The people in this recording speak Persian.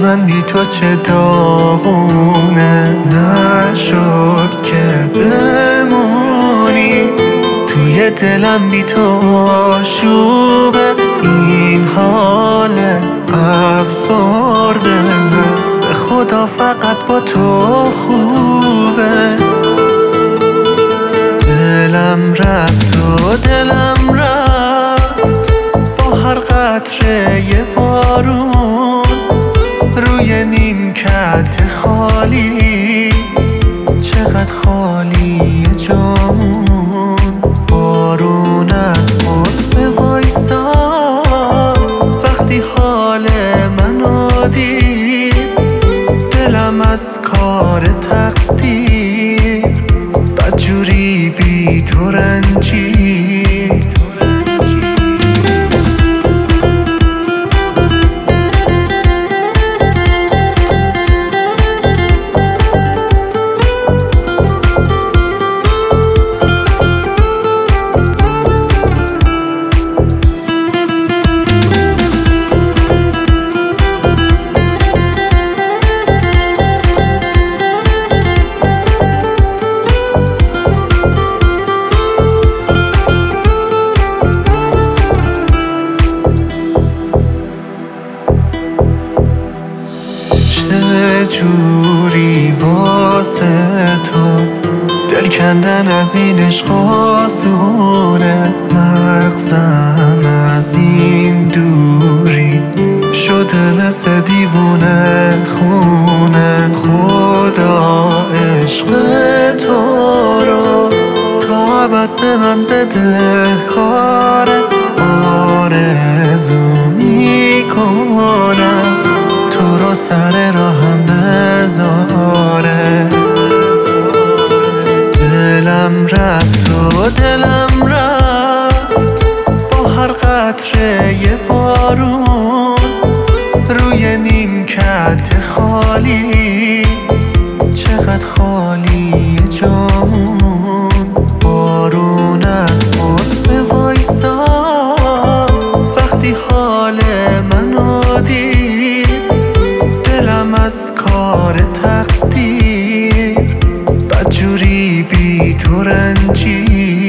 من بی تو چه داغونه، نشد که بمونی توی دلم، بی تو آشوبه این حال افسرده. به خدا فقط با تو خوبه. دلم رفت و دلم رفت با هر قطره بارون روی نیمکت خالی، چقدر خالی جامون. بارون از غصه وایسا وقتی حال منو دید، دلم از کار تقدیر بدجوری بی تو رنجید. چجوری واسه تو دل کندن از این عشق آسونه، مغزم از این دوری شده مثل دیوونه خونه. خدا عشق تو رو تا ابد به من بده کاره، آرزو میکنم تو رو سر راهم بذاره. دلم رفت و دلم رفت با هر قطره بارون روی نیمکت خالی، چقدر خالی جامون. بارون از غصه وایسا وقتی حال منو دید، دلم از کار تقدیر بدجوری بی تو رنجید.